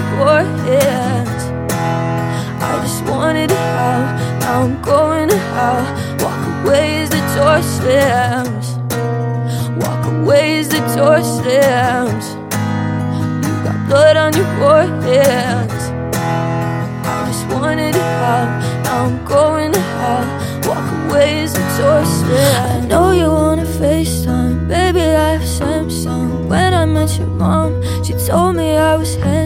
your hands. I just wanted to have, now I'm going to hell. Walk away as the door slams. Walk away as the door slams. You got blood on your hands. I just wanted to have, now I'm going to hell. Walk away as the door slams. I know you wanna FaceTime, baby, I have Samsung. When I met your mom, she told me I was handsome.